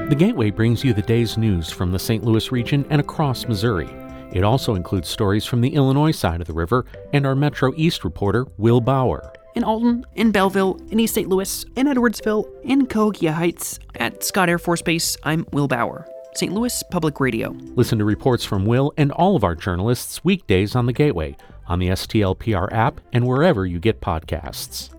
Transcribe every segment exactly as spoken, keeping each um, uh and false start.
The Gateway brings you the day's news from the Saint Louis region and across Missouri. It also includes stories from the Illinois side of the river and our Metro East reporter, Will Bauer. In Alton, in Belleville, in East Saint Louis, in Edwardsville, in Cahokia Heights, at Scott Air Force Base, I'm Will Bauer, Saint Louis Public Radio. Listen to reports from Will and all of our journalists weekdays on The Gateway, on the S T L P R app, and wherever you get podcasts.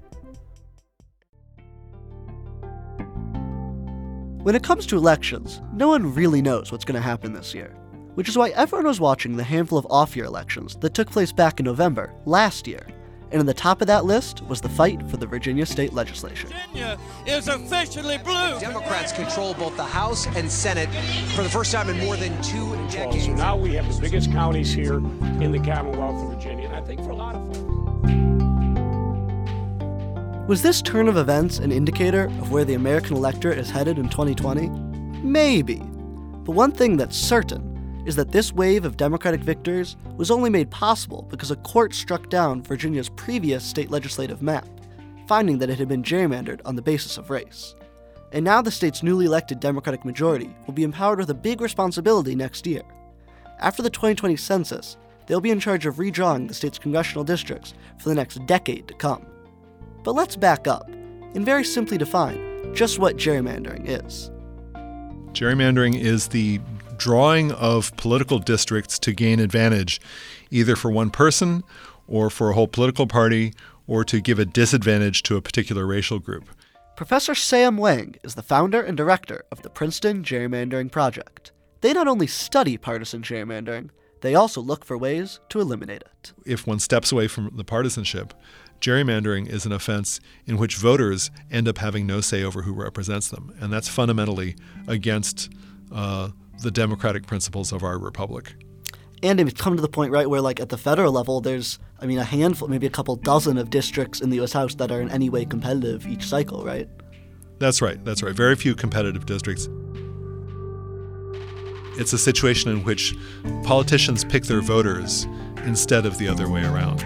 When it comes to elections, no one really knows what's going to happen this year, which is why everyone was watching the handful of off-year elections that took place back in November last year. And in the top of that list was the fight for the Virginia state legislature. Virginia is officially blue. Democrats control both the House and Senate for the first time in more than two decades. So now we have the biggest counties here in the Commonwealth of Virginia, and I think for a lot of folks. Was this turn of events an indicator of where the American electorate is headed in twenty twenty? Maybe. But one thing that's certain is that this wave of Democratic victories was only made possible because a court struck down Virginia's previous state legislative map, finding that it had been gerrymandered on the basis of race. And now the state's newly elected Democratic majority will be empowered with a big responsibility next year. After the twenty twenty census, they'll be in charge of redrawing the state's congressional districts for the next decade to come. But let's back up and very simply define just what gerrymandering is. Gerrymandering is the drawing of political districts to gain advantage, either for one person or for a whole political party, or to give a disadvantage to a particular racial group. Professor Sam Wang is the founder and director of the Princeton Gerrymandering Project. They not only study partisan gerrymandering, they also look for ways to eliminate it. If one steps away from the partisanship, gerrymandering is an offense in which voters end up having no say over who represents them. And that's fundamentally against uh, the democratic principles of our republic. And it's come to the point, right, where like at the federal level, there's, I mean, a handful, maybe a couple dozen of districts in the U S House that are in any way competitive each cycle, right? That's right. That's right. Very few competitive districts. It's a situation in which politicians pick their voters instead of the other way around.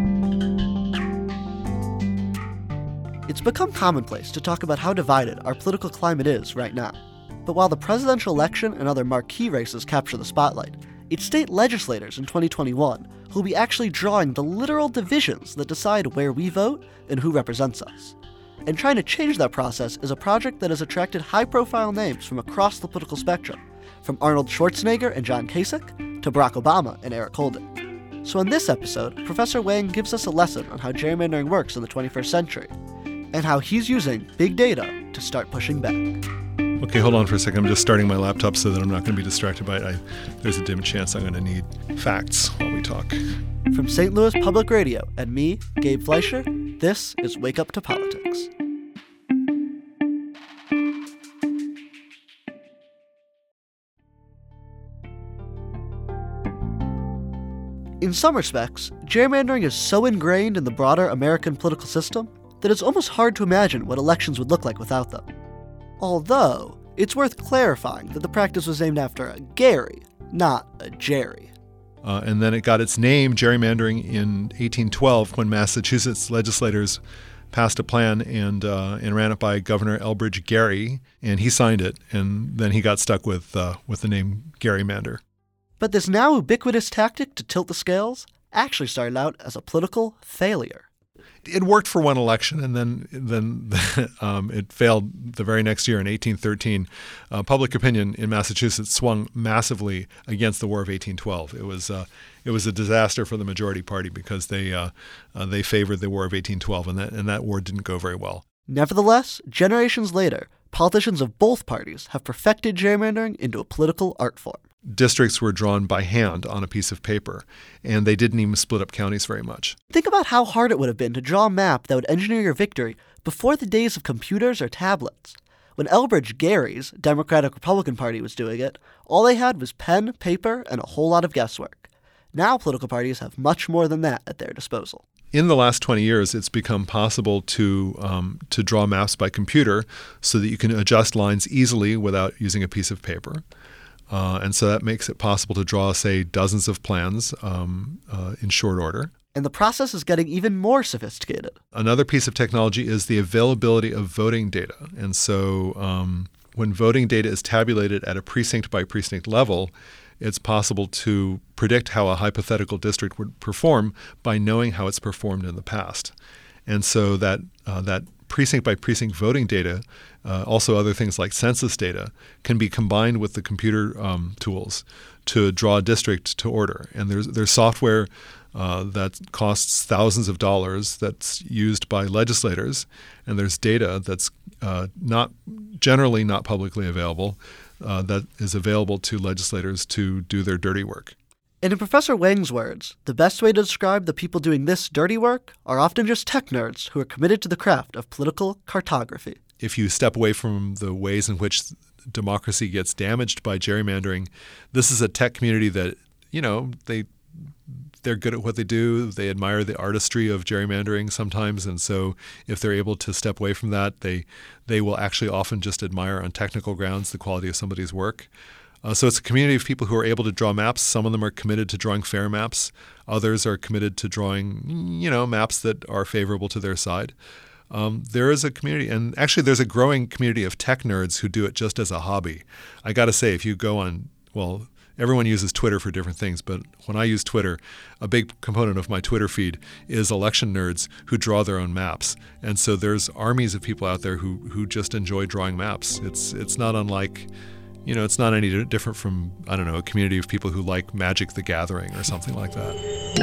It's become commonplace to talk about how divided our political climate is right now. But while the presidential election and other marquee races capture the spotlight, it's state legislators in twenty twenty-one who'll be actually drawing the literal divisions that decide where we vote and who represents us. And trying to change that process is a project that has attracted high-profile names from across the political spectrum, from Arnold Schwarzenegger and John Kasich to Barack Obama and Eric Holder. So in this episode, Professor Wang gives us a lesson on how gerrymandering works in the twenty-first century, and how he's using big data to start pushing back. Okay, hold on for a second. I'm just starting my laptop so that I'm not going to be distracted by it. I, there's a dim chance I'm going to need facts while we talk. From Saint Louis Public Radio and me, Gabe Fleischer, this is Wake Up to Politics. In some respects, gerrymandering is so ingrained in the broader American political system that it's almost hard to imagine what elections would look like without them. Although, it's worth clarifying that the practice was named after a Gary, not a Jerry. Uh, and then it got its name, gerrymandering, in eighteen twelve when Massachusetts legislators passed a plan and uh, and ran it by Governor Elbridge Gerry, and he signed it, and then he got stuck with uh, with the name Gerrymander. But this now ubiquitous tactic to tilt the scales actually started out as a political failure. It worked for one election, and then then um, it failed the very next year in eighteen thirteen. Uh, public opinion in Massachusetts swung massively against the War of eighteen twelve. It was uh, it was a disaster for the majority party because they uh, uh, they favored the War of eighteen twelve, and that and that war didn't go very well. Nevertheless, generations later, politicians of both parties have perfected gerrymandering into a political art form. Districts were drawn by hand on a piece of paper, and they didn't even split up counties very much. Think about how hard it would have been to draw a map that would engineer your victory before the days of computers or tablets. When Elbridge Gerry's Democratic-Republican Party was doing it, all they had was pen, paper, and a whole lot of guesswork. Now political parties have much more than that at their disposal. In the last twenty years, it's become possible to um, to draw maps by computer so that you can adjust lines easily without using a piece of paper. Uh, and so that makes it possible to draw, say, dozens of plans um, uh, in short order. And the process is getting even more sophisticated. Another piece of technology is the availability of voting data. And so um, when voting data is tabulated at a precinct-by-precinct level, it's possible to predict how a hypothetical district would perform by knowing how it's performed in the past. And so that uh, that precinct-by-precinct voting data, uh, also other things like census data, can be combined with the computer um, tools to draw a district to order. And there's there's software uh, that costs thousands of dollars that's used by legislators, and there's data that's uh, not generally not publicly available uh, that is available to legislators to do their dirty work. And in Professor Wang's words, the best way to describe the people doing this dirty work are often just tech nerds who are committed to the craft of political cartography. If you step away from the ways in which democracy gets damaged by gerrymandering, this is a tech community that, you know, they they're good at what they do. They admire the artistry of gerrymandering sometimes, and so if they're able to step away from that, they they will actually often just admire on technical grounds the quality of somebody's work. Uh, so it's a community of people who are able to draw maps. Some of them are committed to drawing fair maps. Others are committed to drawing, you know, maps that are favorable to their side. Um, there is a community, and actually there's a growing community of tech nerds who do it just as a hobby. I got to say, if you go on, well, everyone uses Twitter for different things, but when I use Twitter, a big component of my Twitter feed is election nerds who draw their own maps. And so there's armies of people out there who who just enjoy drawing maps. It's it's not unlike, you know, it's not any different from, I don't know, a community of people who like Magic the Gathering or something like that.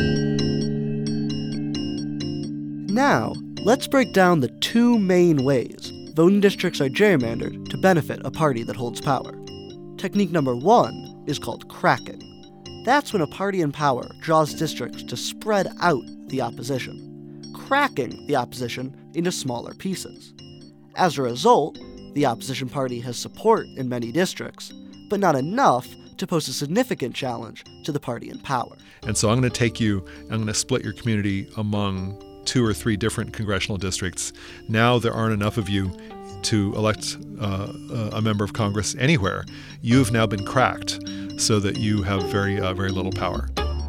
Now, let's break down the two main ways voting districts are gerrymandered to benefit a party that holds power. Technique number one is called cracking. That's when a party in power draws districts to spread out the opposition, cracking the opposition into smaller pieces. As a result, the opposition party has support in many districts, but not enough to pose a significant challenge to the party in power. And so I'm going to take you, I'm going to split your community among two or three different congressional districts. Now there aren't enough of you to elect uh, a member of Congress anywhere. You've now been cracked so that you have very, uh, very little power.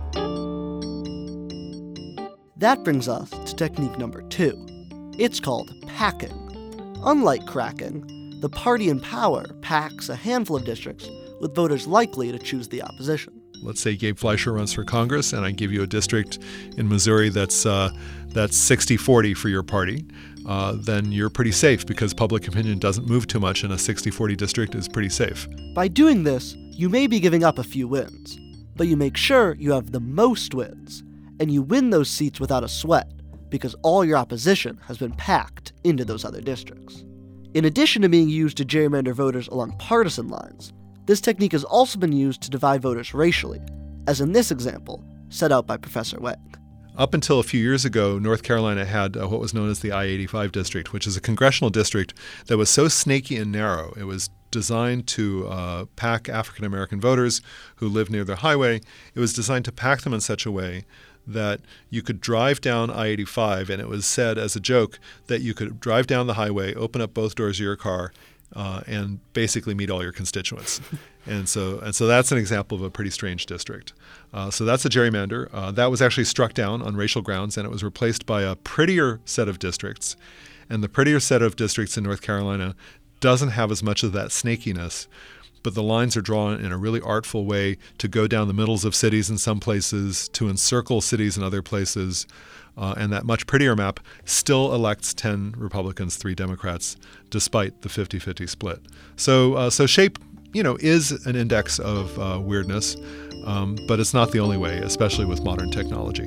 That brings us to technique number two. It's called packing. Unlike cracking, the party in power packs a handful of districts with voters likely to choose the opposition. Let's say Gabe Fleischer runs for Congress, and I give you a district in Missouri that's uh, that's sixty forty for your party. Uh, then you're pretty safe because public opinion doesn't move too much, and a sixty forty district is pretty safe. By doing this, you may be giving up a few wins, but you make sure you have the most wins, and you win those seats without a sweat because all your opposition has been packed into those other districts. In addition to being used to gerrymander voters along partisan lines, this technique has also been used to divide voters racially, as in this example, set out by Professor Wang. Up until a few years ago, North Carolina had uh, what was known as the I eighty-five district, which is a congressional district that was so snaky and narrow. It was designed to uh, pack African-American voters who lived near the highway. It was designed to pack them in such a way that you could drive down I eighty-five, and it was said as a joke that you could drive down the highway, open up both doors of your car, Uh, and basically meet all your constituents. and so and so that's an example of a pretty strange district. Uh, so that's a gerrymander. Uh, that was actually struck down on racial grounds, and it was replaced by a prettier set of districts. And the prettier set of districts in North Carolina doesn't have as much of that snakiness, but the lines are drawn in a really artful way to go down the middles of cities in some places, to encircle cities in other places. Uh, and that much prettier map still elects ten Republicans, three Democrats, despite the fifty-fifty split. So uh, so shape, you know, is an index of uh, weirdness, um, but it's not the only way, especially with modern technology.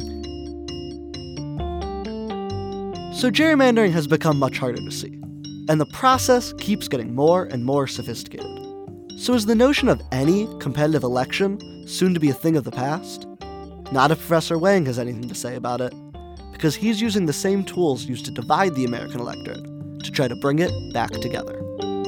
So gerrymandering has become much harder to see, and the process keeps getting more and more sophisticated. So is the notion of any competitive election soon to be a thing of the past? Not if Professor Wang has anything to say about it, because he's using the same tools used to divide the American electorate to try to bring it back together.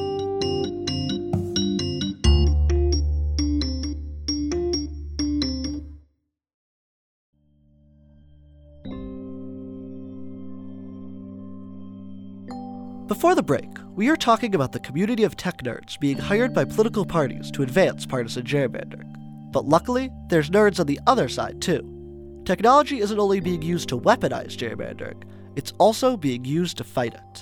Before the break, we were talking about the community of tech nerds being hired by political parties to advance partisan gerrymandering. But luckily, there's nerds on the other side too. Technology isn't only being used to weaponize gerrymandering, it's also being used to fight it.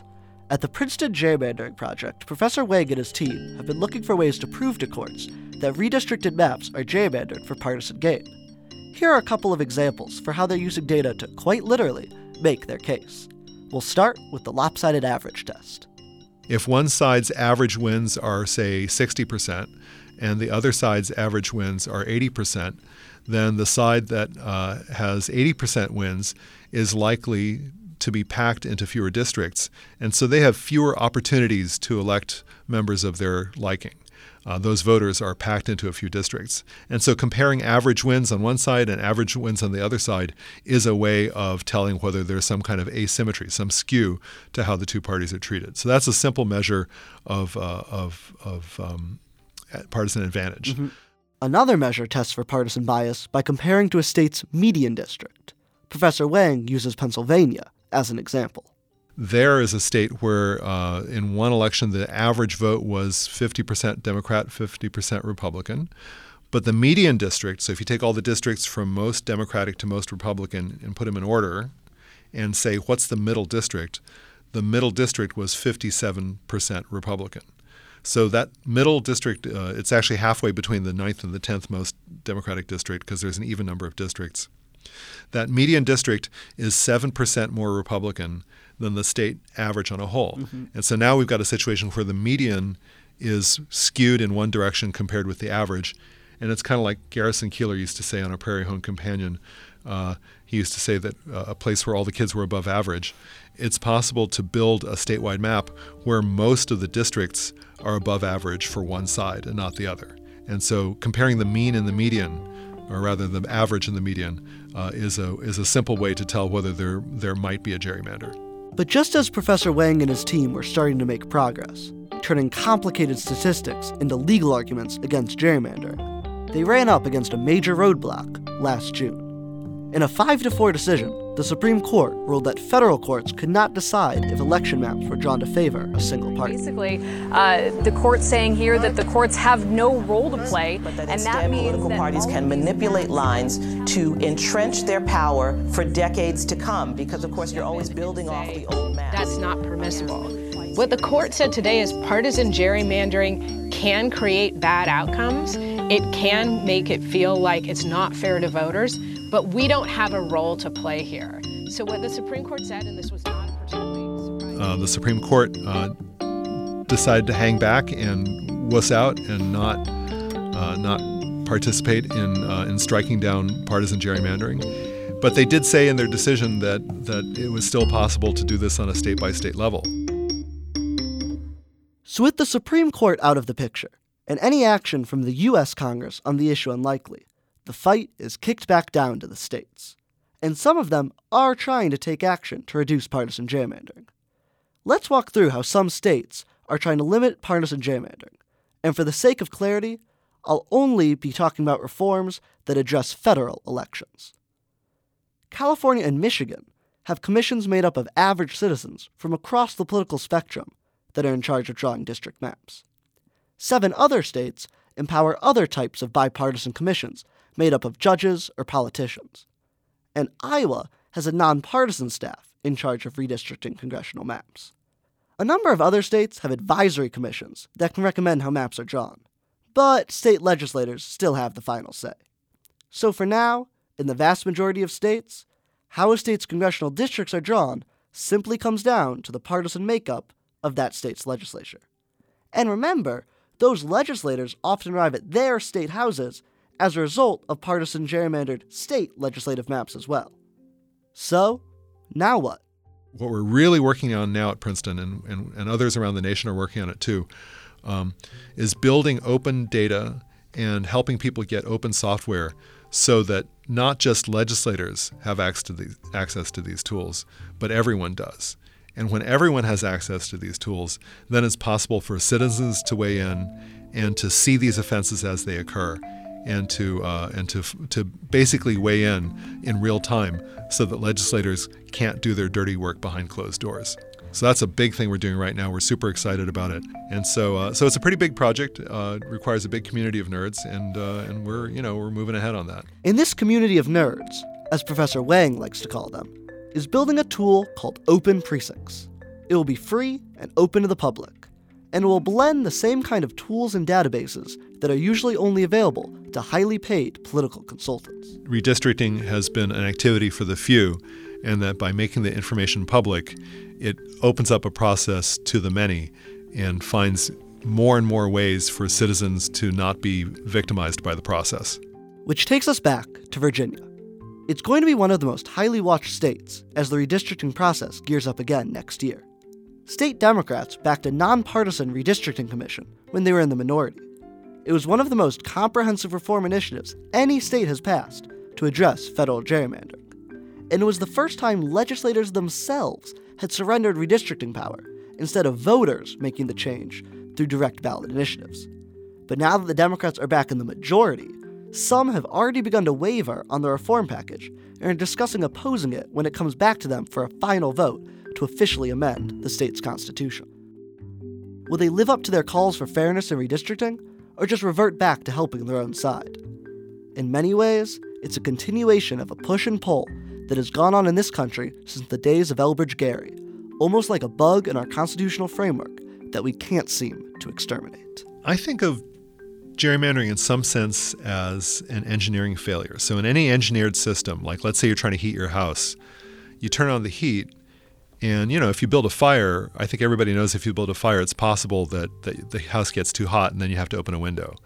At the Princeton Gerrymandering Project, Professor Wang and his team have been looking for ways to prove to courts that redistricted maps are gerrymandered for partisan gain. Here are a couple of examples for how they're using data to, quite literally, make their case. We'll start with the lopsided average test. If one side's average wins are, say, sixty percent, and the other side's average wins are eighty percent, then the side that uh, has eighty percent wins is likely to be packed into fewer districts, and so they have fewer opportunities to elect members of their liking. Uh, those voters are packed into a few districts. And so comparing average wins on one side and average wins on the other side is a way of telling whether there's some kind of asymmetry, some skew to how the two parties are treated. So that's a simple measure of, uh, of, of um, partisan advantage. Mm-hmm. Another measure tests for partisan bias by comparing to a state's median district. Professor Wang uses Pennsylvania as an example. There is a state where uh, in one election the average vote was fifty percent Democrat, fifty percent Republican. But the median district, so if you take all the districts from most Democratic to most Republican and put them in order and say what's the middle district, the middle district was fifty-seven percent Republican. So that middle district, uh, it's actually halfway between the ninth and the tenth most Democratic district because there's an even number of districts. That median district is seven percent more Republican than the state average on a whole. Mm-hmm. And so now we've got a situation where the median is skewed in one direction compared with the average. And it's kind of like Garrison Keillor used to say on A Prairie Home Companion. Uh, he used to say that uh, a place where all the kids were above average. It's possible to build a statewide map where most of the districts are above average for one side and not the other. And so comparing the mean and the median, or rather the average and the median, uh, is a is a simple way to tell whether there there might be a gerrymander. But just as Professor Wang and his team were starting to make progress, turning complicated statistics into legal arguments against gerrymandering, they ran up against a major roadblock last June. In a five to four decision, the Supreme Court ruled that federal courts could not decide if election maps were drawn to favor a single party. Basically, uh, the court's saying here that the courts have no role to play, but that and instead that means political that parties can manipulate lines to entrench their power for decades to come, because of course you're always building off the old maps. That's not permissible. What the court said today is partisan gerrymandering can create bad outcomes. It can make it feel like it's not fair to voters, but we don't have a role to play here. So what the Supreme Court said, and this was not particularly surprising. Uh, the Supreme Court uh, decided to hang back and wuss out and not uh, not participate in uh, in striking down partisan gerrymandering. But they did say in their decision that that it was still possible to do this on a state-by-state level. So with the Supreme Court out of the picture, and any action from the U S Congress on the issue unlikely, the fight is kicked back down to the states. And some of them are trying to take action to reduce partisan gerrymandering. Let's walk through how some states are trying to limit partisan gerrymandering. And for the sake of clarity, I'll only be talking about reforms that address federal elections. California and Michigan have commissions made up of average citizens from across the political spectrum that are in charge of drawing district maps. Seven other states empower other types of bipartisan commissions made up of judges or politicians. And Iowa has a nonpartisan staff in charge of redistricting congressional maps. A number of other states have advisory commissions that can recommend how maps are drawn, but state legislators still have the final say. So for now, in the vast majority of states, how a state's congressional districts are drawn simply comes down to the partisan makeup of that state's legislature. And remember, those legislators often arrive at their state houses as a result of partisan gerrymandered state legislative maps as well. So, now what? What we're really working on now at Princeton, and, and, and others around the nation are working on it too, um, is building open data and helping people get open software so that not just legislators have access to these, access to these tools, but everyone does. And when everyone has access to these tools, then it's possible for citizens to weigh in and to see these offenses as they occur, and to uh, and to to basically weigh in in real time, so that legislators can't do their dirty work behind closed doors. So that's a big thing we're doing right now. We're super excited about it, and so uh, so it's a pretty big project. Uh, it requires a big community of nerds, and uh, and we're you know we're moving ahead on that. In this community of nerds, as Professor Wang likes to call them, is building a tool called Open Precincts. It will be free and open to the public, and it will blend the same kind of tools and databases that are usually only available to highly paid political consultants. Redistricting has been an activity for the few, and that by making the information public, it opens up a process to the many and finds more and more ways for citizens to not be victimized by the process. Which takes us back to Virginia. It's going to be one of the most highly watched states as the redistricting process gears up again next year. State Democrats backed a nonpartisan redistricting commission when they were in the minority. It was one of the most comprehensive reform initiatives any state has passed to address federal gerrymandering. And it was the first time legislators themselves had surrendered redistricting power instead of voters making the change through direct ballot initiatives. But now that the Democrats are back in the majority, some have already begun to waver on the reform package and are discussing opposing it when it comes back to them for a final vote to officially amend the state's constitution. Will they live up to their calls for fairness in redistricting, or just revert back to helping their own side? In many ways, it's a continuation of a push and pull that has gone on in this country since the days of Elbridge Gerry, almost like a bug in our constitutional framework that we can't seem to exterminate. I think of gerrymandering in some sense as an engineering failure. So in any engineered system, like let's say you're trying to heat your house, you turn on the heat, and you know, if you build a fire, I think everybody knows if you build a fire, it's possible that, that the house gets too hot and then you have to open a window.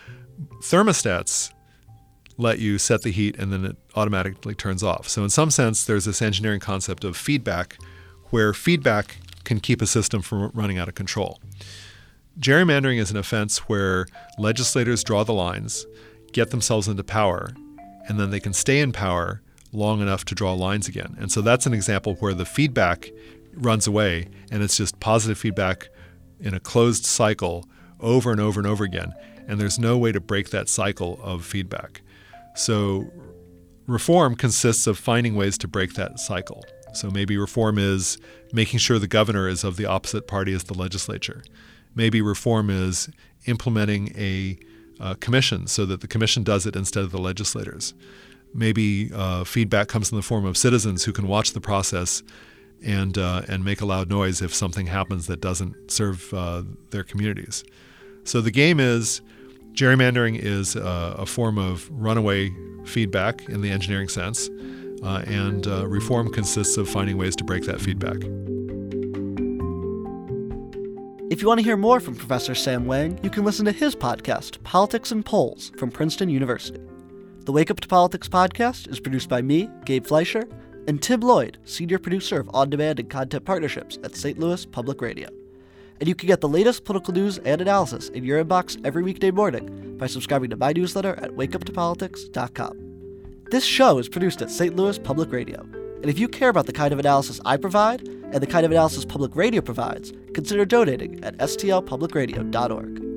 Thermostats let you set the heat and then it automatically turns off. So in some sense, there's this engineering concept of feedback where feedback can keep a system from running out of control. Gerrymandering is an offense where legislators draw the lines, get themselves into power, and then they can stay in power long enough to draw lines again. And so that's an example where the feedback runs away and it's just positive feedback in a closed cycle over and over and over again. And there's no way to break that cycle of feedback. So reform consists of finding ways to break that cycle. So maybe reform is making sure the governor is of the opposite party as the legislature. Maybe reform is implementing a uh, commission so that the commission does it instead of the legislators. Maybe uh, feedback comes in the form of citizens who can watch the process and uh, and make a loud noise if something happens that doesn't serve uh, their communities. So the game is, gerrymandering is uh, a form of runaway feedback in the engineering sense, uh, and uh, reform consists of finding ways to break that feedback. If you want to hear more from Professor Sam Wang, you can listen to his podcast, Politics and Polls, from Princeton University. The Wake Up to Politics podcast is produced by me, Gabe Fleischer, and Tim Lloyd, senior producer of on-demand and content partnerships at Saint Louis Public Radio. And you can get the latest political news and analysis in your inbox every weekday morning by subscribing to my newsletter at wake up to politics dot com. This show is produced at Saint Louis Public Radio, and if you care about the kind of analysis I provide and the kind of analysis public radio provides, consider donating at s t l public radio dot org.